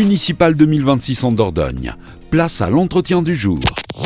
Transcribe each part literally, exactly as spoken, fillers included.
municipales deux mille vingt-six en Dordogne. Place à l'entretien du jour.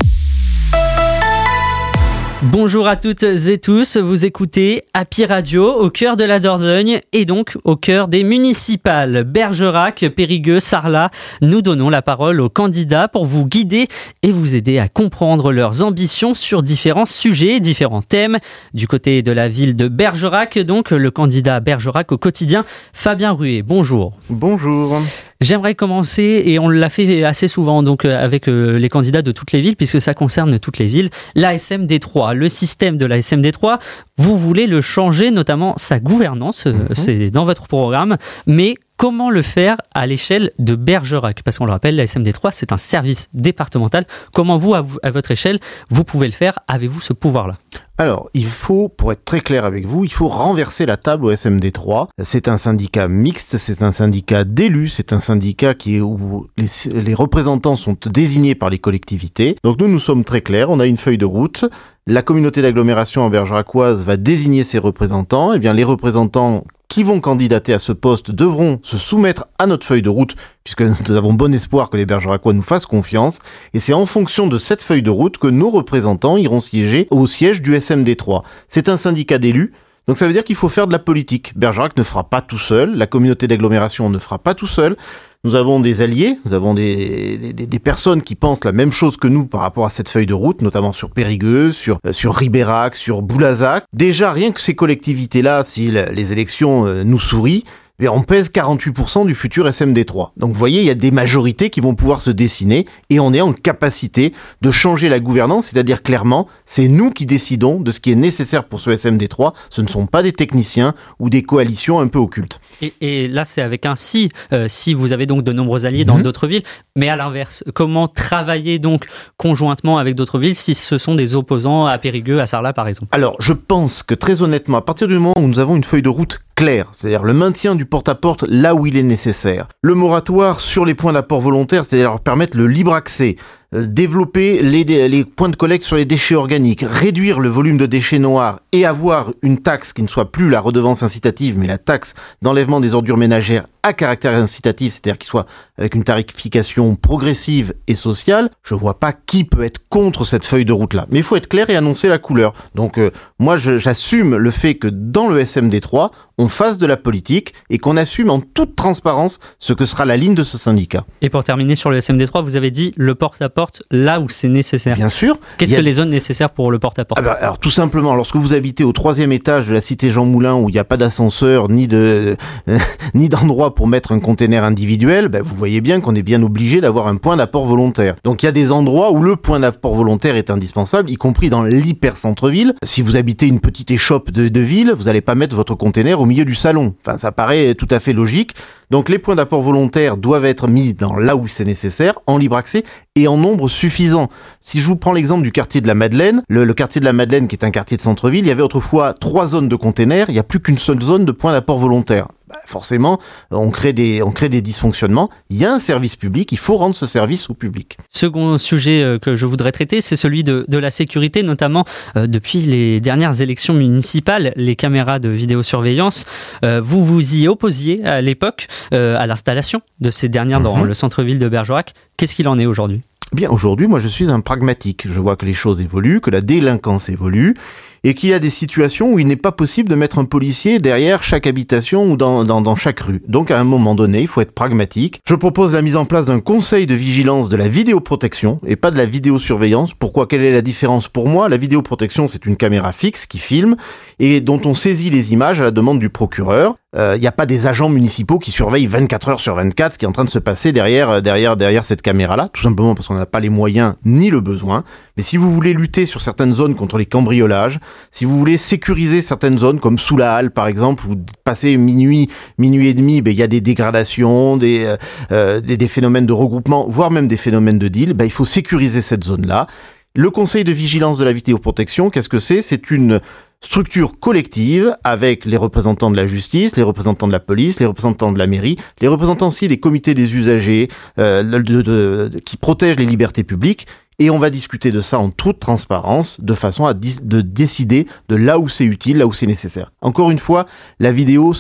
Bonjour à toutes et tous, vous écoutez Happy Radio au cœur de la Dordogne et donc au cœur des municipales. Bergerac, Périgueux, Sarlat, nous donnons la parole aux candidats pour vous guider et vous aider à comprendre leurs ambitions sur différents sujets, différents thèmes. Du côté de la ville de Bergerac, donc le candidat Bergerac au quotidien, Fabien Ruet. Bonjour. Bonjour. J'aimerais commencer, et on l'a fait assez souvent donc avec les candidats de toutes les villes, puisque ça concerne toutes les villes, l'A S M D trois. Le système de l'A S M D trois, vous voulez le changer, notamment sa gouvernance, mmh. c'est dans votre programme, mais comment le faire à l'échelle de Bergerac ? Parce qu'on le rappelle, l'A S M D trois, c'est un service départemental. Comment vous, à, vous, à votre échelle, vous pouvez le faire ? Avez-vous ce pouvoir-là ? Alors, il faut, pour être très clair avec vous, il faut renverser la table au S M D trois. C'est un syndicat mixte, c'est un syndicat d'élus, c'est un syndicat qui est où les, les représentants sont désignés par les collectivités. Donc nous, nous sommes très clairs, on a une feuille de route. La communauté d'agglomération bergeracoise va désigner ses représentants. Eh bien, les représentants qui vont candidater à ce poste devront se soumettre à notre feuille de route, puisque nous avons bon espoir que les Bergeracois nous fassent confiance. Et c'est en fonction de cette feuille de route que nos représentants iront siéger au siège du S M D trois. C'est un syndicat d'élus, donc ça veut dire qu'il faut faire de la politique. Bergerac ne fera pas tout seul, la communauté d'agglomération ne fera pas tout seul. Nous avons des alliés, nous avons des, des, des personnes qui pensent la même chose que nous par rapport à cette feuille de route, notamment sur Périgueux, sur, sur Ribérac, sur Boulazac. Déjà, rien que ces collectivités-là, si les élections nous sourient, eh bien, on pèse quarante-huit pour cent du futur S M D trois. Donc vous voyez, il y a des majorités qui vont pouvoir se dessiner et on est en capacité de changer la gouvernance, c'est-à-dire clairement, c'est nous qui décidons de ce qui est nécessaire pour ce S M D trois, ce ne sont pas des techniciens ou des coalitions un peu occultes. Et, et là, c'est avec un si, euh, si vous avez donc de nombreux alliés dans mmh. d'autres villes, mais à l'inverse, comment travailler donc conjointement avec d'autres villes si ce sont des opposants à Périgueux, à Sarlat par exemple ? Alors, je pense que très honnêtement, à partir du moment où nous avons une feuille de route claire, c'est-à-dire le maintien du porte-à-porte là où il est nécessaire, le moratoire sur les points d'apport volontaires, c'est-à-dire leur permettre le libre accès, euh, développer les, les points de collecte sur les déchets organiques, réduire le volume de déchets noirs et avoir une taxe qui ne soit plus la redevance incitative, mais la taxe d'enlèvement des ordures ménagères à caractère incitatif, c'est-à-dire qu'il soit avec une tarification progressive et sociale, je vois pas qui peut être contre cette feuille de route-là. Mais il faut être clair et annoncer la couleur. Donc euh, moi, je, j'assume le fait que dans le S M D trois, on fasse de la politique et qu'on assume en toute transparence ce que sera la ligne de ce syndicat. Et pour terminer sur le S M D trois, vous avez dit le porte-à-porte là où c'est nécessaire. Bien sûr. Qu'est-ce a... que les zones nécessaires pour le porte-à-porte ? Ah bah, alors tout simplement, lorsque vous habitez au troisième étage de la cité Jean Moulin où il n'y a pas d'ascenseur ni de euh, ni d'endroit pour mettre un container individuel, ben vous voyez bien qu'on est bien obligé d'avoir un point d'apport volontaire. Donc il y a des endroits où le point d'apport volontaire est indispensable, y compris dans l'hyper-centre-ville. Si vous habitez une petite échoppe de, de ville, vous n'allez pas mettre votre container au milieu du salon. Enfin, ça paraît tout à fait logique. Donc les points d'apport volontaires doivent être mis dans là où c'est nécessaire, en libre accès et en nombre suffisant. Si je vous prends l'exemple du quartier de la Madeleine, le, le quartier de la Madeleine qui est un quartier de centre-ville, il y avait autrefois trois zones de containers, il n'y a plus qu'une seule zone de points d'apport volontaire. Bah, forcément, on crée des, on crée des dysfonctionnements. Il y a un service public, il faut rendre ce service au public. Second sujet que je voudrais traiter, c'est celui de, de la sécurité, notamment euh, depuis les dernières élections municipales, les caméras de vidéosurveillance. Euh, vous vous y opposiez à l'époque euh, à l'installation de ces dernières dans mmh. le centre-ville de Bergerac. Qu'est-ce qu'il en est aujourd'hui ? Bien, aujourd'hui, moi, je suis un pragmatique. Je vois que les choses évoluent, que la délinquance évolue, et qu'il y a des situations où il n'est pas possible de mettre un policier derrière chaque habitation ou dans, dans, dans chaque rue. Donc, à un moment donné, il faut être pragmatique. Je propose la mise en place d'un conseil de vigilance de la vidéoprotection et pas de la vidéosurveillance. Pourquoi ? Quelle est la différence pour moi ? La vidéoprotection, c'est une caméra fixe qui filme et dont on saisit les images à la demande du procureur. Il euh, n'y a pas des agents municipaux qui surveillent vingt-quatre heures sur vingt-quatre ce qui est en train de se passer derrière, derrière, derrière cette caméra-là, tout simplement parce qu'on n'a pas les moyens ni le besoin. Mais si vous voulez lutter sur certaines zones contre les cambriolages, si vous voulez sécuriser certaines zones comme sous la halle par exemple, où passer minuit, minuit et demi, ben il y a des dégradations, des, euh, des, des phénomènes de regroupement, voire même des phénomènes de deal, ben il faut sécuriser cette zone-là. Le conseil de vigilance de la vidéoprotection, qu'est-ce que c'est ? C'est une structure collective avec les représentants de la justice, les représentants de la police, les représentants de la mairie, les représentants aussi des comités des usagers euh, de, de, de, de, qui protègent les libertés publiques. Et on va discuter de ça en toute transparence, de façon à dis- de décider de là où c'est utile, là où c'est nécessaire. Encore une fois, la vidéo, ce n'est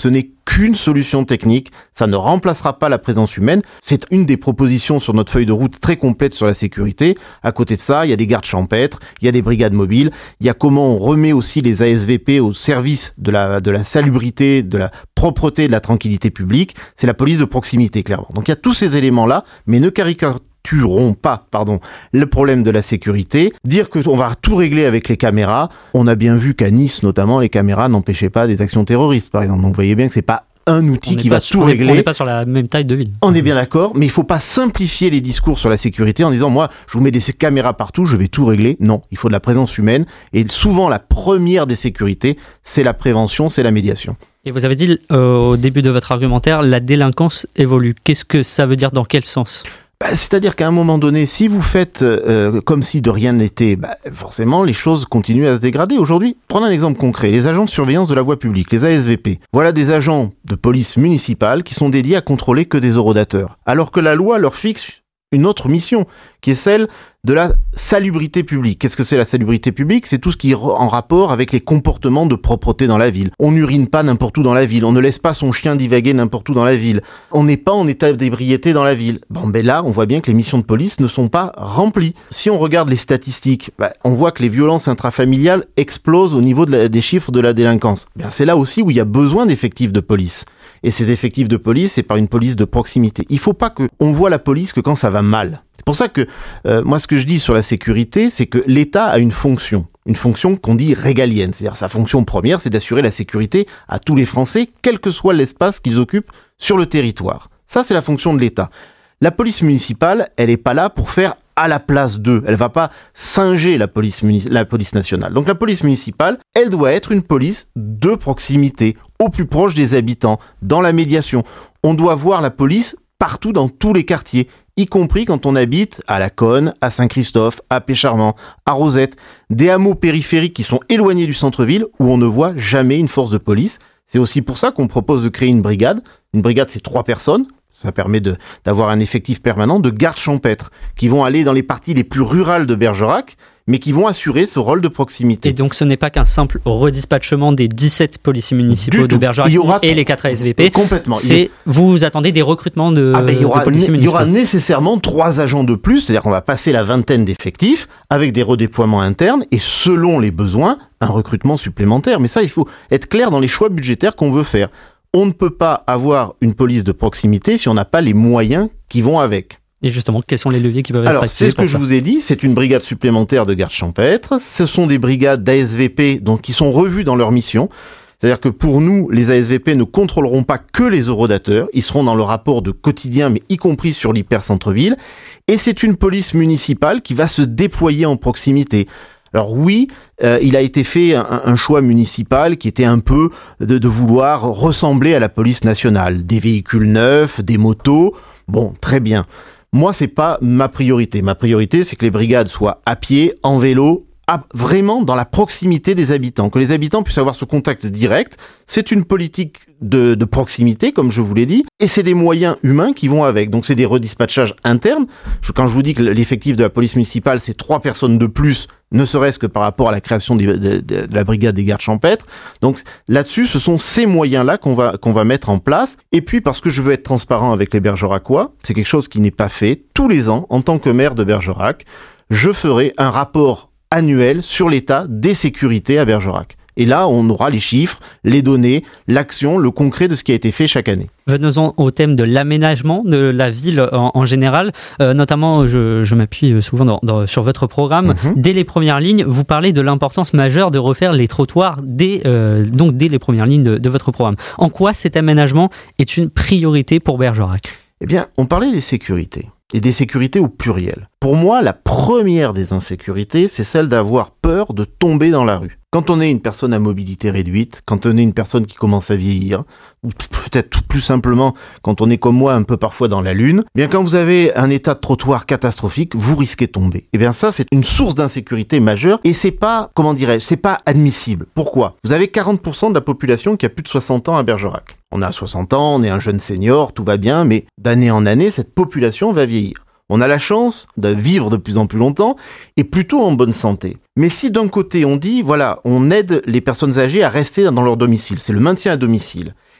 qu'une solution technique, ça ne remplacera pas la présence humaine. C'est une des propositions sur notre feuille de route très complète sur la sécurité. À côté de ça, il y a des gardes champêtres, il y a des brigades mobiles, il y a comment on remet aussi les A S V P au service de la, de la salubrité, de la propreté, de la tranquillité publique. C'est la police de proximité, clairement. Donc il y a tous ces éléments-là, mais ne caricaturons pas, pardon, le problème de la sécurité. Dire qu'on va tout régler avec les caméras, on a bien vu qu'à Nice, notamment, les caméras n'empêchaient pas des actions terroristes, par exemple. Donc vous voyez bien que c'est pas un outil qui va sur, tout on est, régler. On n'est pas sur la même taille de ville. On est bien d'accord, mais il faut pas simplifier les discours sur la sécurité en disant moi je vous mets des caméras partout, je vais tout régler. Non, il faut de la présence humaine et souvent la première des sécurités, c'est la prévention, c'est la médiation. Et vous avez dit euh, au début de votre argumentaire, la délinquance évolue. Qu'est-ce que ça veut dire, dans quel sens ? Bah, c'est-à-dire qu'à un moment donné, si vous faites euh, comme si de rien n'était, bah, forcément les choses continuent à se dégrader. Aujourd'hui, prenons un exemple concret, les agents de surveillance de la voie publique, les A S V P. Voilà des agents de police municipale qui sont dédiés à contrôler que des horodateurs, alors que la loi leur fixe une autre mission, qui est celle de la salubrité publique. Qu'est-ce que c'est la salubrité publique ? C'est tout ce qui est en rapport avec les comportements de propreté dans la ville. On n'urine pas n'importe où dans la ville, on ne laisse pas son chien divaguer n'importe où dans la ville, on n'est pas en état d'ébriété dans la ville. Bon ben là, on voit bien que les missions de police ne sont pas remplies. Si on regarde les statistiques, ben, on voit que les violences intrafamiliales explosent au niveau de la, des chiffres de la délinquance. Ben, c'est là aussi où il y a besoin d'effectifs de police. Et ces effectifs de police, c'est par une police de proximité. Il ne faut pas qu'on voit la police que quand ça va mal. C'est pour ça que euh, moi, ce que je dis sur la sécurité, c'est que l'État a une fonction, une fonction qu'on dit régalienne. C'est-à-dire sa fonction première, c'est d'assurer la sécurité à tous les Français, quel que soit l'espace qu'ils occupent sur le territoire. Ça, c'est la fonction de l'État. La police municipale, elle n'est pas là pour faire à la place d'eux. Elle va pas singer la police, muni- la police nationale. Donc la police municipale, elle doit être une police de proximité, au plus proche des habitants, dans la médiation. On doit voir la police partout dans tous les quartiers, y compris quand on habite à La Conne, à Saint-Christophe, à Pécharmant, à Rosette, des hameaux périphériques qui sont éloignés du centre-ville où on ne voit jamais une force de police. C'est aussi pour ça qu'on propose de créer une brigade. Une brigade, c'est trois personnes. Ça permet de, d'avoir un effectif permanent de gardes champêtres qui vont aller dans les parties les plus rurales de Bergerac, mais qui vont assurer ce rôle de proximité. Et donc ce n'est pas qu'un simple redispatchement des dix-sept policiers municipaux du de Bergerac et les quatre A S V P. Complètement. C'est, vous attendez des recrutements de, ah ben, il y aura, de policiers municipaux. Il y aura nécessairement trois agents de plus, c'est-à-dire qu'on va passer la vingtaine d'effectifs avec des redéploiements internes et selon les besoins, un recrutement supplémentaire. Mais ça, il faut être clair dans les choix budgétaires qu'on veut faire. On ne peut pas avoir une police de proximité si on n'a pas les moyens qui vont avec. Et justement, quels sont les leviers qui peuvent être Alors, activés? C'est ce que je vous ai dit, c'est une brigade supplémentaire de gardes champêtres. Ce sont des brigades d'A S V P donc, qui sont revues dans leur mission. C'est-à-dire que pour nous, les A S V P ne contrôleront pas que les horodateurs. Ils seront dans le rapport de quotidien, mais y compris sur l'hyper-centre-ville. Et c'est une police municipale qui va se déployer en proximité. Alors oui, euh, il a été fait un, un choix municipal qui était un peu de, de vouloir ressembler à la police nationale. Des véhicules neufs, des motos, bon, très bien. Moi, c'est pas ma priorité. Ma priorité, c'est que les brigades soient à pied, en vélo, à, vraiment dans la proximité des habitants. Que les habitants puissent avoir ce contact direct. C'est une politique de, de proximité, comme je vous l'ai dit, et c'est des moyens humains qui vont avec. Donc c'est des redispatchages internes. Je, quand je vous dis que l'effectif de la police municipale, c'est trois personnes de plus, ne serait-ce que par rapport à la création de, de, de, de la brigade des gardes champêtres. Donc là-dessus, ce sont ces moyens-là qu'on va, qu'on va mettre en place. Et puis, parce que je veux être transparent avec les Bergeracois, c'est quelque chose qui n'est pas fait. Tous les ans, en tant que maire de Bergerac, je ferai un rapport annuel sur l'état des sécurités à Bergerac. Et là, on aura les chiffres, les données, l'action, le concret de ce qui a été fait chaque année. Venons-en au thème de l'aménagement de la ville en, en général. Euh, notamment, je, je m'appuie souvent dans, dans, sur votre programme. Mm-hmm. Dès les premières lignes, vous parlez de l'importance majeure de refaire les trottoirs dès, euh, donc dès les premières lignes de, de votre programme. En quoi cet aménagement est une priorité pour Bergerac ? Eh bien, on parlait des sécurités. Et des sécurités au pluriel. Pour moi, la première des insécurités, c'est celle d'avoir peur de tomber dans la rue. Quand on est une personne à mobilité réduite, quand on est une personne qui commence à vieillir, ou peut-être tout plus simplement quand on est comme moi un peu parfois dans la lune, eh bien quand vous avez un état de trottoir catastrophique, vous risquez de tomber. Et bien ça, c'est une source d'insécurité majeure et c'est pas, comment dirais-je, c'est pas admissible. Pourquoi ? Vous avez quarante pour cent de la population qui a plus de soixante ans à Bergerac. On a soixante ans, on est un jeune senior, tout va bien, mais d'année en année, cette population va vieillir. On a la chance de vivre de plus en plus longtemps et plutôt en bonne santé. Mais si d'un côté on dit, voilà, on aide les personnes âgées à rester dans leur domicile, c'est le maintien à domicile,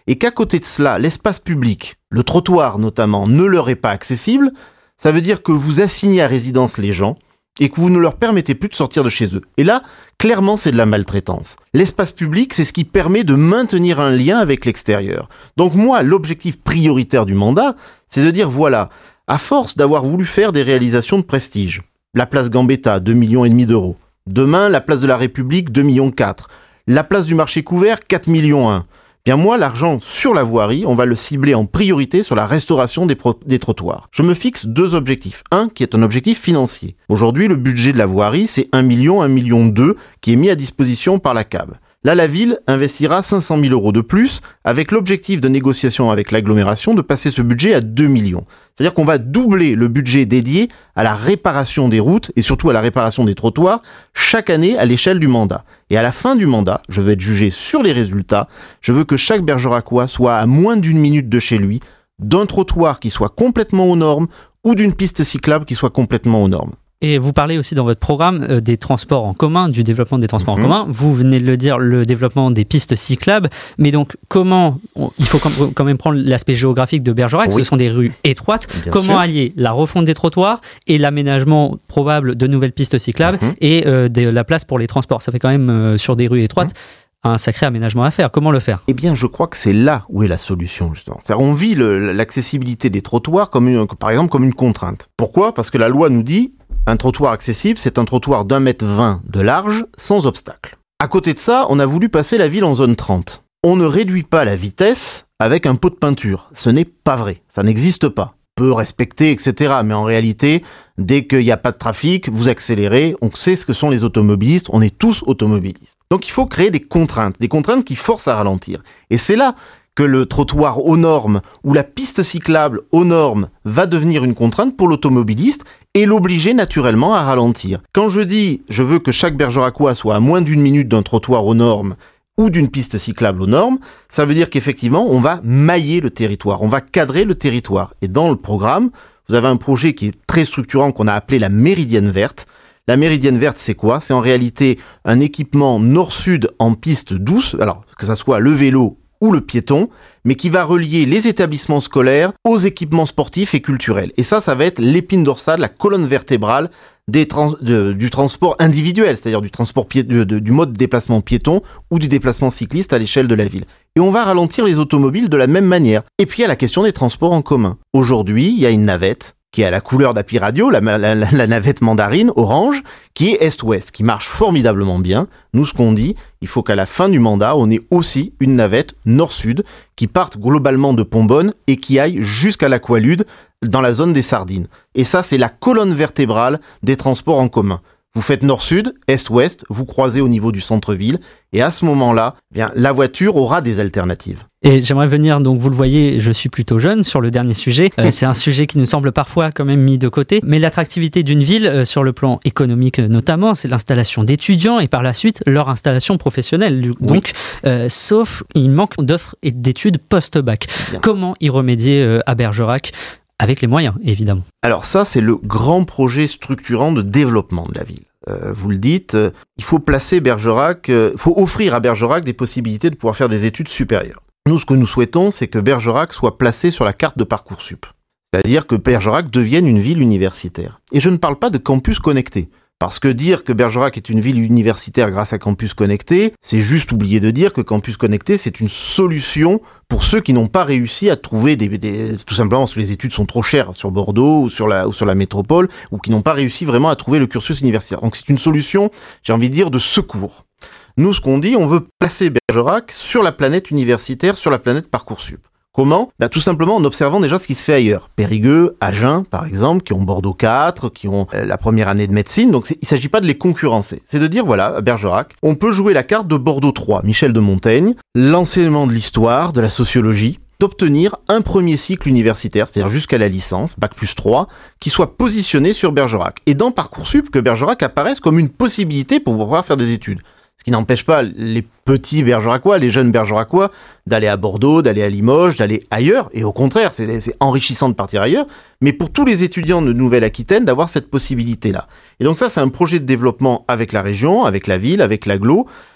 et qu'à côté de cela, l'espace public, le trottoir notamment, ne leur est pas accessible, ça veut dire que vous assignez à résidence les gens et que vous ne leur permettez plus de sortir de chez eux. Et là, clairement, c'est de la maltraitance. L'espace public, c'est ce qui permet de maintenir un lien avec l'extérieur. Donc moi, l'objectif prioritaire du mandat, c'est de dire, voilà, à force d'avoir voulu faire des réalisations de prestige, la place Gambetta, deux millions et demi d'euros. Demain, la place de la République, deux millions quatre. La place du marché couvert, quatre millions un. Bien moi, l'argent sur la voirie, on va le cibler en priorité sur la restauration des, pro- des trottoirs. Je me fixe deux objectifs. Un, qui est un objectif financier. Aujourd'hui, le budget de la voirie, c'est un million, un million deux, qui est mis à disposition par la C A B. Là, la ville investira cinq cent mille euros de plus, avec l'objectif de négociation avec l'agglomération de passer ce budget à deux millions. C'est-à-dire qu'on va doubler le budget dédié à la réparation des routes et surtout à la réparation des trottoirs chaque année à l'échelle du mandat. Et à la fin du mandat, je veux être jugé sur les résultats. Je veux que chaque Bergeracois soit à moins d'une minute de chez lui, d'un trottoir qui soit complètement aux normes ou d'une piste cyclable qui soit complètement aux normes. Et vous parlez aussi dans votre programme euh, des transports en commun, du développement des transports mmh. en commun. Vous venez de le dire, le développement des pistes cyclables. Mais donc, comment on, il faut quand même prendre l'aspect géographique de Bergerac. Oui. Ce sont des rues étroites. Bien comment sûr. Allier la refonte des trottoirs et l'aménagement probable de nouvelles pistes cyclables mmh. et euh, de la place pour les transports. Ça fait quand même euh, sur des rues étroites. Mmh. un sacré aménagement à faire. Comment le faire ? Eh bien, je crois que c'est là où est la solution, justement. C'est-à-dire, on vit le, l'accessibilité des trottoirs comme une, par exemple, comme une contrainte. Pourquoi ? Parce que la loi nous dit, un trottoir accessible, c'est un trottoir d'un mètre vingt de large, sans obstacle. À côté de ça, on a voulu passer la ville en zone trente. On ne réduit pas la vitesse avec un pot de peinture. Ce n'est pas vrai. Ça n'existe pas. Peu respecté, et cetera. Mais en réalité, dès qu'il n'y a pas de trafic, vous accélérez. On sait ce que sont les automobilistes. On est tous automobilistes. Donc il faut créer des contraintes, des contraintes qui forcent à ralentir. Et c'est là que le trottoir aux normes ou la piste cyclable aux normes va devenir une contrainte pour l'automobiliste et l'obliger naturellement à ralentir. Quand je dis je veux que chaque Bergeracois soit à moins d'une minute d'un trottoir aux normes ou d'une piste cyclable aux normes, ça veut dire qu'effectivement on va mailler le territoire, on va cadrer le territoire. Et dans le programme, vous avez un projet qui est très structurant qu'on a appelé la Méridienne verte. La Méridienne verte, c'est quoi ? C'est en réalité un équipement nord-sud en piste douce, alors que ça soit le vélo ou le piéton, mais qui va relier les établissements scolaires aux équipements sportifs et culturels. Et ça, ça va être l'épine dorsale, la colonne vertébrale des trans- de, du transport individuel, c'est-à-dire du transport pié- de, de, du mode de déplacement piéton ou du déplacement cycliste à l'échelle de la ville. Et on va ralentir les automobiles de la même manière. Et puis il y a la question des transports en commun. Aujourd'hui, il y a une navette qui est à la couleur d'A P I Radio, la, la, la, la navette mandarine, orange, qui est est-ouest, qui marche formidablement bien. Nous, ce qu'on dit, il faut qu'à la fin du mandat, on ait aussi une navette nord-sud qui parte globalement de Pombonne et qui aille jusqu'à l'Aqualude dans la zone des Sardines. Et ça, c'est la colonne vertébrale des transports en commun. Vous faites nord-sud, est-ouest, vous croisez au niveau du centre-ville, et à ce moment-là, eh bien, la voiture aura des alternatives. Et j'aimerais venir, donc vous le voyez, je suis plutôt jeune sur le dernier sujet. Euh, c'est un sujet qui nous semble parfois quand même mis de côté. Mais l'attractivité d'une ville, euh, sur le plan économique notamment, c'est l'installation d'étudiants et par la suite leur installation professionnelle. Donc, oui. euh, sauf il manque d'offres et d'études post-bac. Bien. Comment y remédier euh, à Bergerac ? Avec les moyens, évidemment. Alors ça, c'est le grand projet structurant de développement de la ville. Euh, vous le dites, euh, il faut placer Bergerac, il euh, faut offrir à Bergerac des possibilités de pouvoir faire des études supérieures. Nous, ce que nous souhaitons, c'est que Bergerac soit placé sur la carte de Parcoursup. C'est-à-dire que Bergerac devienne une ville universitaire. Et je ne parle pas de campus connecté. Parce que dire que Bergerac est une ville universitaire grâce à Campus Connecté, c'est juste oublier de dire que Campus Connecté, c'est une solution pour ceux qui n'ont pas réussi à trouver des, des tout simplement parce que les études sont trop chères sur Bordeaux ou sur la, ou sur la métropole, ou qui n'ont pas réussi vraiment à trouver le cursus universitaire. Donc c'est une solution, j'ai envie de dire, de secours. Nous, ce qu'on dit, on veut placer Bergerac sur la planète universitaire, sur la planète Parcoursup. Comment ? Ben, tout simplement en observant déjà ce qui se fait ailleurs. Périgueux, Agen, par exemple, qui ont Bordeaux quatre, qui ont euh, la première année de médecine. Donc, c'est, il ne s'agit pas de les concurrencer. C'est de dire, voilà, à Bergerac, on peut jouer la carte de Bordeaux trois, Michel de Montaigne, l'enseignement de l'histoire, de la sociologie, d'obtenir un premier cycle universitaire, c'est-à-dire jusqu'à la licence, bac plus trois, qui soit positionné sur Bergerac. Et dans Parcoursup, que Bergerac apparaisse comme une possibilité pour pouvoir faire des études. Ce qui n'empêche pas les petits Bergeracois, les jeunes Bergeracois, d'aller à Bordeaux, d'aller à Limoges, d'aller ailleurs. Et au contraire, c'est, c'est enrichissant de partir ailleurs. Mais pour tous les étudiants de Nouvelle-Aquitaine, d'avoir cette possibilité-là. Et donc ça, c'est un projet de développement avec la région, avec la ville, avec l'agglo,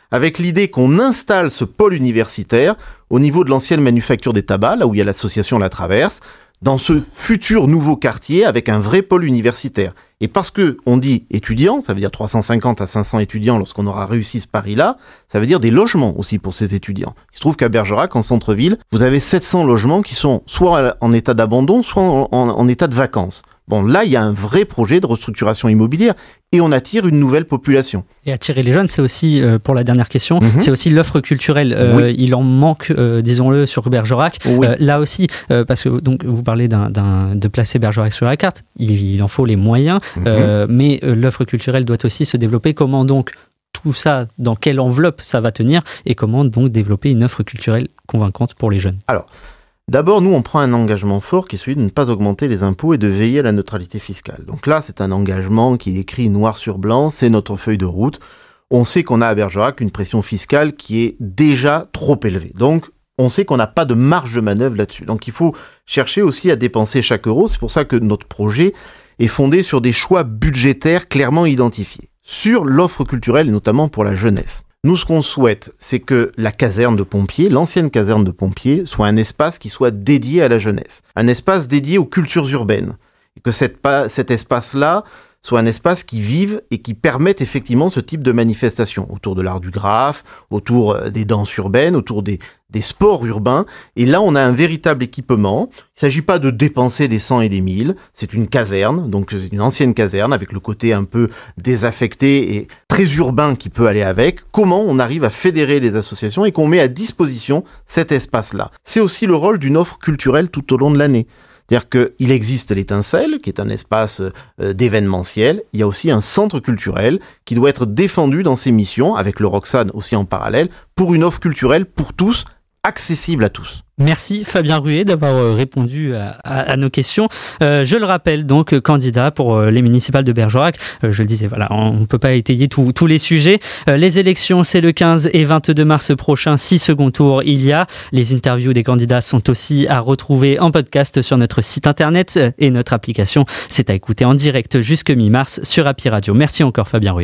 avec l'idée qu'on installe ce pôle universitaire au niveau de l'ancienne manufacture des tabacs, là où il y a l'association La Traverse, dans ce futur nouveau quartier avec un vrai pôle universitaire. Et parce que on dit étudiants, ça veut dire trois cent cinquante à cinq cents étudiants lorsqu'on aura réussi ce pari-là, ça veut dire des logements aussi pour ces étudiants. Il se trouve qu'à Bergerac, en centre-ville, vous avez sept cents logements qui sont soit en état d'abandon, soit en, en, en état de vacances. Bon, là, il y a un vrai projet de restructuration immobilière et on attire une nouvelle population. Et attirer les jeunes, c'est aussi, euh, pour la dernière question, mm-hmm. c'est aussi l'offre culturelle. Euh, oui. Il en manque, euh, disons-le, sur Bergerac. Oui. Euh, là aussi, euh, parce que donc vous parlez d'un, d'un, de placer Bergerac sur la carte, il, il en faut les moyens, mm-hmm. euh, mais euh, l'offre culturelle doit aussi se développer. Comment donc tout ça, dans quelle enveloppe ça va tenir et comment donc développer une offre culturelle convaincante pour les jeunes? Alors, d'abord, nous, on prend un engagement fort qui est celui de ne pas augmenter les impôts et de veiller à la neutralité fiscale. Donc là, c'est un engagement qui est écrit noir sur blanc, c'est notre feuille de route. On sait qu'on a à Bergerac une pression fiscale qui est déjà trop élevée. Donc, on sait qu'on n'a pas de marge de manœuvre là-dessus. Donc, il faut chercher aussi à dépenser chaque euro. C'est pour ça que notre projet est fondé sur des choix budgétaires clairement identifiés, sur l'offre culturelle et notamment pour la jeunesse. Nous, ce qu'on souhaite, c'est que la caserne de pompiers, l'ancienne caserne de pompiers, soit un espace qui soit dédié à la jeunesse. Un espace dédié aux cultures urbaines. Et que cette, cet espace-là soit un espace qui vive et qui permette effectivement ce type de manifestation autour de l'art du graphe, autour des danses urbaines, autour des, des sports urbains. Et là, on a un véritable équipement. Il ne s'agit pas de dépenser des cent et des mille. C'est une caserne, donc c'est une ancienne caserne avec le côté un peu désaffecté et très urbain qui peut aller avec. Comment on arrive à fédérer les associations et qu'on met à disposition cet espace-là. C'est aussi le rôle d'une offre culturelle tout au long de l'année. C'est-à-dire qu'il existe l'Étincelle, qui est un espace euh, d'événementiel. Il y a aussi un centre culturel qui doit être défendu dans ses missions, avec le Roxane aussi en parallèle, pour une offre culturelle pour tous, accessible à tous. Merci Fabien Ruet d'avoir répondu à, à, à nos questions. Euh, je le rappelle donc, candidat pour les municipales de Bergerac. Euh, je le disais, voilà, on ne peut pas étayer tout, tous les sujets. Euh, les élections, c'est le quinze et vingt-deux mars prochain. Six second tours, il y a. Les interviews des candidats sont aussi à retrouver en podcast sur notre site internet et notre application. C'est à écouter en direct jusque mi-mars sur Happy Radio. Merci encore Fabien Ruet.